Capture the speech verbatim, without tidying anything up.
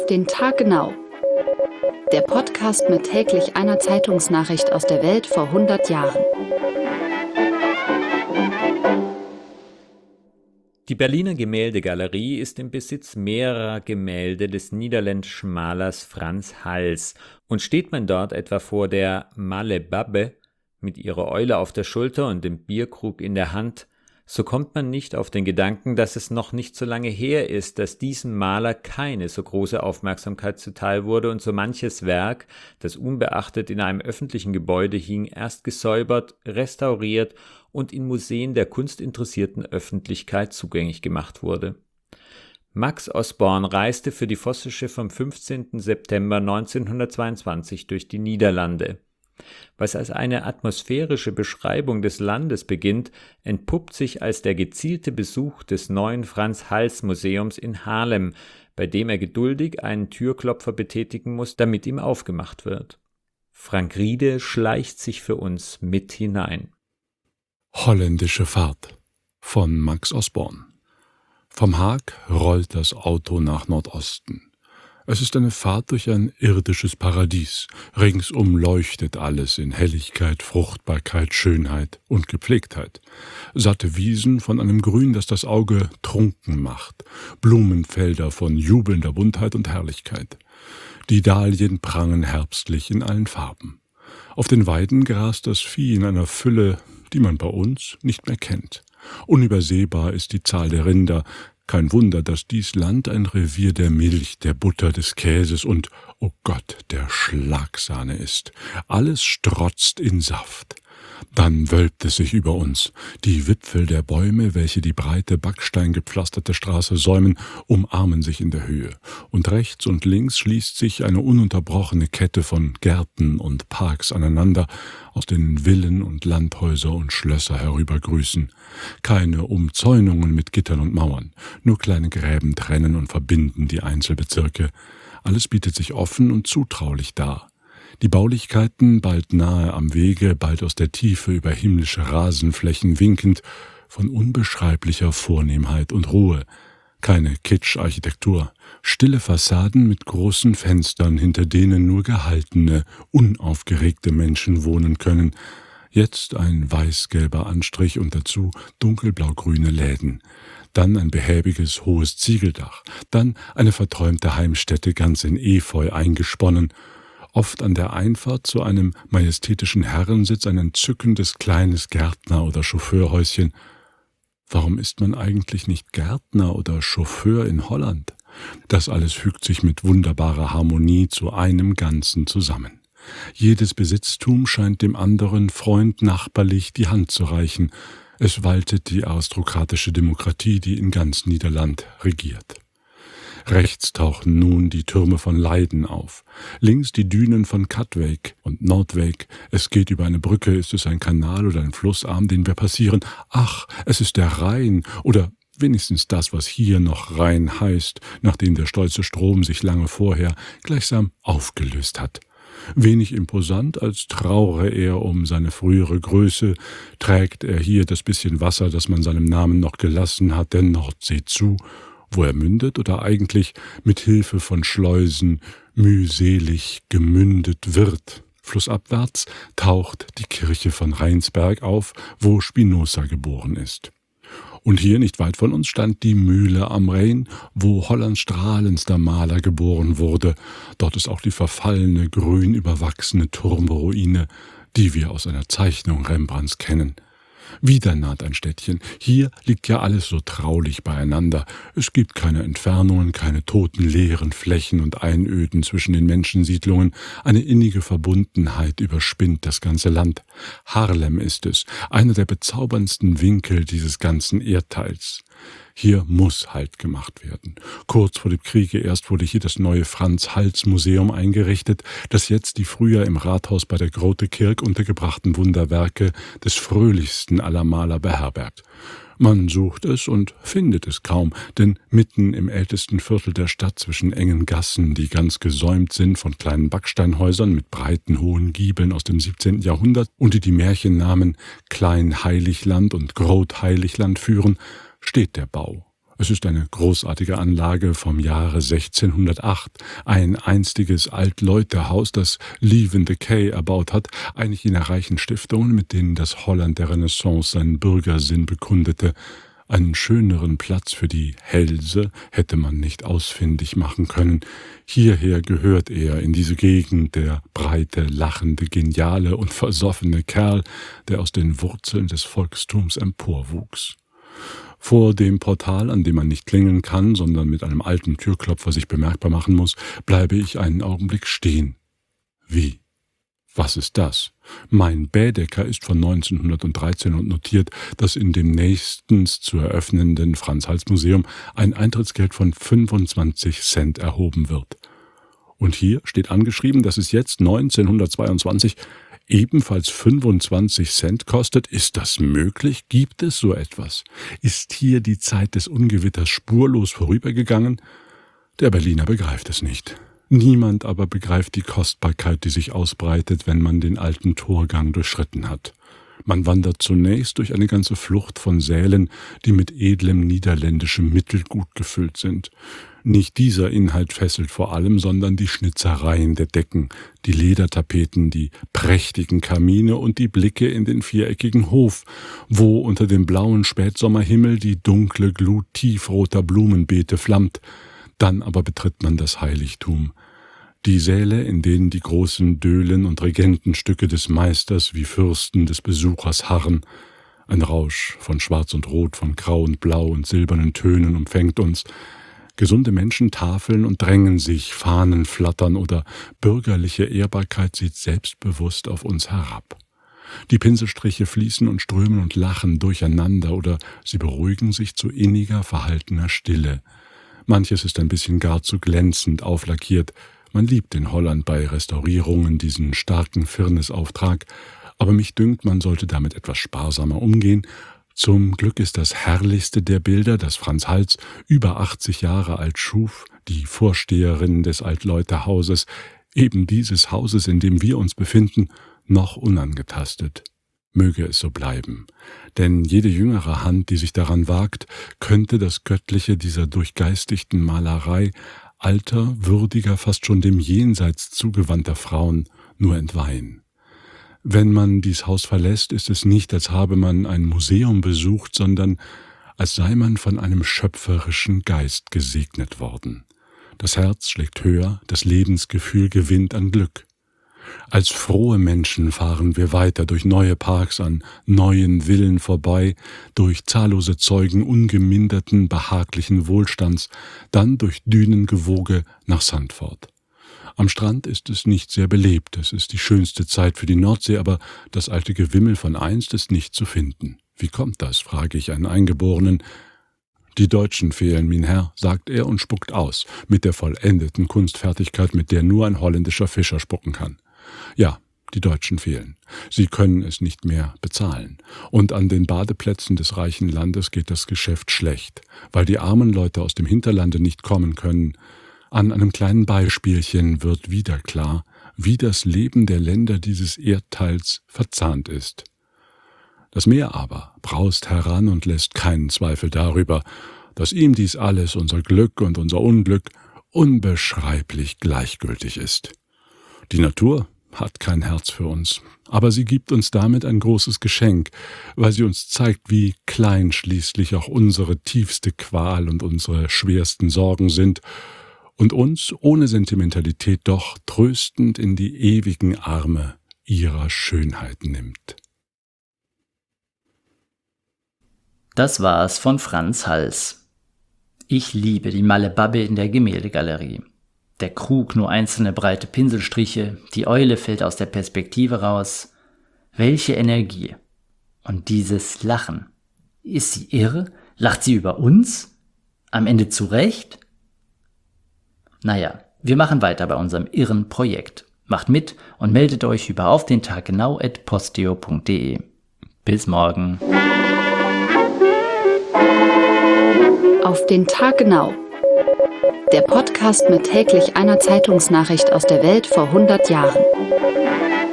den Tag genau. Der Podcast mit täglich einer Zeitungsnachricht aus der Welt vor hundert Jahren. Die Berliner Gemäldegalerie ist im Besitz mehrerer Gemälde des niederländischen Malers Frans Hals, und steht man dort etwa vor der Malle Babbe mit ihrer Eule auf der Schulter und dem Bierkrug in der Hand, so kommt man nicht auf den Gedanken, dass es noch nicht so lange her ist, dass diesem Maler keine so große Aufmerksamkeit zuteil wurde und so manches Werk, das unbeachtet in einem öffentlichen Gebäude hing, erst gesäubert, restauriert und in Museen der kunstinteressierten Öffentlichkeit zugänglich gemacht wurde. Max Osborn reiste für die Vossische vom fünfzehnten September neunzehnhundertzweiundzwanzig durch die Niederlande. Was als eine atmosphärische Beschreibung des Landes beginnt, entpuppt sich als der gezielte Besuch des neuen Frans-Hals-Museums in Haarlem, bei dem er geduldig einen Türklopfer betätigen muss, damit ihm aufgemacht wird. Frank Riede schleicht sich für uns mit hinein. Holländische Fahrt von Max Osborn. Vom Haag rollt das Auto nach Nordosten. Es ist eine Fahrt durch ein irdisches Paradies. Ringsum leuchtet alles in Helligkeit, Fruchtbarkeit, Schönheit und Gepflegtheit. Satte Wiesen von einem Grün, das das Auge trunken macht. Blumenfelder von jubelnder Buntheit und Herrlichkeit. Die Dahlien prangen herbstlich in allen Farben. Auf den Weiden grast das Vieh in einer Fülle, die man bei uns nicht mehr kennt. Unübersehbar ist die Zahl der Rinder. Kein Wunder, dass dies Land ein Revier der Milch, der Butter, des Käses und, oh Gott, der Schlagsahne ist. Alles strotzt in Saft. Dann wölbt es sich über uns. Die Wipfel der Bäume, welche die breite, backsteingepflasterte Straße säumen, umarmen sich in der Höhe. Und rechts und links schließt sich eine ununterbrochene Kette von Gärten und Parks aneinander, aus denen Villen und Landhäuser und Schlösser herübergrüßen. Keine Umzäunungen mit Gittern und Mauern, nur kleine Gräben trennen und verbinden die Einzelbezirke. Alles bietet sich offen und zutraulich dar. Die Baulichkeiten, bald nahe am Wege, bald aus der Tiefe über himmlische Rasenflächen winkend, von unbeschreiblicher Vornehmheit und Ruhe. Keine Kitsch-Architektur, stille Fassaden mit großen Fenstern, hinter denen nur gehaltene, unaufgeregte Menschen wohnen können. Jetzt ein weiß-gelber Anstrich und dazu dunkelblau-grüne Läden. Dann ein behäbiges, hohes Ziegeldach. Dann eine verträumte Heimstätte, ganz in Efeu eingesponnen. Oft an der Einfahrt zu einem majestätischen Herrensitz ein entzückendes kleines Gärtner- oder Chauffeurhäuschen. Warum ist man eigentlich nicht Gärtner oder Chauffeur in Holland? Das alles fügt sich mit wunderbarer Harmonie zu einem Ganzen zusammen. Jedes Besitztum scheint dem anderen Freund nachbarlich die Hand zu reichen. Es waltet die aristokratische Demokratie, die in ganz Niederland regiert. Rechts tauchen nun die Türme von Leiden auf, links die Dünen von Katwijk und Noordwijk. Es geht über eine Brücke, ist es ein Kanal oder ein Flussarm, den wir passieren? Ach, es ist der Rhein oder wenigstens das, was hier noch Rhein heißt, nachdem der stolze Strom sich lange vorher gleichsam aufgelöst hat. Wenig imposant, als trauere er um seine frühere Größe, trägt er hier das bisschen Wasser, das man seinem Namen noch gelassen hat, der Nordsee zu, wo er mündet oder eigentlich mit Hilfe von Schleusen mühselig gemündet wird. Flussabwärts taucht die Kirche von Rheinsberg auf, wo Spinoza geboren ist. Und hier nicht weit von uns stand die Mühle am Rhein, wo Hollands strahlendster Maler geboren wurde. Dort ist auch die verfallene, grün überwachsene Turmruine, die wir aus einer Zeichnung Rembrandts kennen. Wieder naht ein Städtchen. Hier liegt ja alles so traulich beieinander. Es gibt keine Entfernungen, keine toten, leeren Flächen und Einöden zwischen den Menschensiedlungen. Eine innige Verbundenheit überspinnt das ganze Land. Haarlem ist es, einer der bezauberndsten Winkel dieses ganzen Erdteils. Hier muss Halt gemacht werden. Kurz vor dem Kriege erst wurde hier das neue Frans-Hals-Museum eingerichtet, das jetzt die früher im Rathaus bei der Grote Kirk untergebrachten Wunderwerke des fröhlichsten aller Maler beherbergt. Man sucht es und findet es kaum, denn mitten im ältesten Viertel der Stadt zwischen engen Gassen, die ganz gesäumt sind von kleinen Backsteinhäusern mit breiten, hohen Giebeln aus dem siebzehnten Jahrhundert und die die Märchennamen Klein-Heiligland und Groot-Heiligland führen, steht der Bau. Es ist eine großartige Anlage vom Jahre sechzehnhundertacht, ein einstiges Altleutehaus, das Leven de Kay erbaut hat, eine jener reichen Stiftungen, mit denen das Holland der Renaissance seinen Bürgersinn bekundete. Einen schöneren Platz für die Hälse hätte man nicht ausfindig machen können. Hierher gehört er, in diese Gegend, der breite, lachende, geniale und versoffene Kerl, der aus den Wurzeln des Volkstums emporwuchs. Vor dem Portal, an dem man nicht klingeln kann, sondern mit einem alten Türklopfer sich bemerkbar machen muss, bleibe ich einen Augenblick stehen. Wie? Was ist das? Mein Baedeker ist von neunzehnhundertdreizehn und notiert, dass in dem nächstens zu eröffnenden Frans-Hals-Museum ein Eintrittsgeld von fünfundzwanzig Cent erhoben wird. Und hier steht angeschrieben, dass es jetzt neunzehnhundertzweiundzwanzig ebenfalls fünfundzwanzig Cent kostet. Ist das möglich? Gibt es so etwas? Ist hier die Zeit des Ungewitters spurlos vorübergegangen? Der Berliner begreift es nicht. Niemand aber begreift die Kostbarkeit, die sich ausbreitet, wenn man den alten Torgang durchschritten hat. Man wandert zunächst durch eine ganze Flucht von Sälen, die mit edlem niederländischem Mittelgut gefüllt sind. Nicht dieser Inhalt fesselt vor allem, sondern die Schnitzereien der Decken, die Ledertapeten, die prächtigen Kamine und die Blicke in den viereckigen Hof, wo unter dem blauen Spätsommerhimmel die dunkle Glut tiefroter Blumenbeete flammt. Dann aber betritt man das Heiligtum. Die Säle, in denen die großen Dölen und Regentenstücke des Meisters wie Fürsten des Besuchers harren. Ein Rausch von Schwarz und Rot, von Grau und Blau und silbernen Tönen umfängt uns. Gesunde Menschen tafeln und drängen sich, Fahnen flattern oder bürgerliche Ehrbarkeit sieht selbstbewusst auf uns herab. Die Pinselstriche fließen und strömen und lachen durcheinander oder sie beruhigen sich zu inniger, verhaltener Stille. Manches ist ein bisschen gar zu glänzend auflackiert. Man liebt in Holland bei Restaurierungen diesen starken Firnisauftrag, aber mich dünkt, man sollte damit etwas sparsamer umgehen. Zum Glück ist das herrlichste der Bilder, das Frans Hals über achtzig Jahre alt schuf, die Vorsteherin des Altleutehauses, eben dieses Hauses, in dem wir uns befinden, noch unangetastet. Möge es so bleiben, denn jede jüngere Hand, die sich daran wagt, könnte das Göttliche dieser durchgeistigten Malerei alter, würdiger, fast schon dem Jenseits zugewandter Frauen nur entweihen. Wenn man dies Haus verlässt, ist es nicht, als habe man ein Museum besucht, sondern als sei man von einem schöpferischen Geist gesegnet worden. Das Herz schlägt höher, das Lebensgefühl gewinnt an Glück. Als frohe Menschen fahren wir weiter durch neue Parks an neuen Villen vorbei, durch zahllose Zeugen ungeminderten, behaglichen Wohlstands, dann durch Dünengewoge nach Sandford. Am Strand ist es nicht sehr belebt, es ist die schönste Zeit für die Nordsee, aber das alte Gewimmel von einst ist nicht zu finden. Wie kommt das, frage ich einen Eingeborenen. Die Deutschen fehlen, mein Herr, sagt er und spuckt aus, mit der vollendeten Kunstfertigkeit, mit der nur ein holländischer Fischer spucken kann. Ja, die Deutschen fehlen. Sie können es nicht mehr bezahlen. Und an den Badeplätzen des reichen Landes geht das Geschäft schlecht, weil die armen Leute aus dem Hinterlande nicht kommen können. An einem kleinen Beispielchen wird wieder klar, wie das Leben der Länder dieses Erdteils verzahnt ist. Das Meer aber braust heran und lässt keinen Zweifel darüber, dass ihm dies alles, unser Glück und unser Unglück, unbeschreiblich gleichgültig ist. Die Natur hat kein Herz für uns, aber sie gibt uns damit ein großes Geschenk, weil sie uns zeigt, wie klein schließlich auch unsere tiefste Qual und unsere schwersten Sorgen sind und uns ohne Sentimentalität doch tröstend in die ewigen Arme ihrer Schönheit nimmt. Das war's von Frans Hals. Ich liebe die Malebabbe in der Gemäldegalerie. Der Krug nur einzelne breite Pinselstriche, die Eule fällt aus der Perspektive raus. Welche Energie! Und dieses Lachen. Ist sie irre? Lacht sie über uns? Am Ende zu Recht? Naja, wir machen weiter bei unserem irren Projekt. Macht mit und meldet euch über auf den Tag genau at posteo punkt de. Bis morgen. Auf den Tag genau. Der Podcast mit täglich einer Zeitungsnachricht aus der Welt vor hundert Jahren.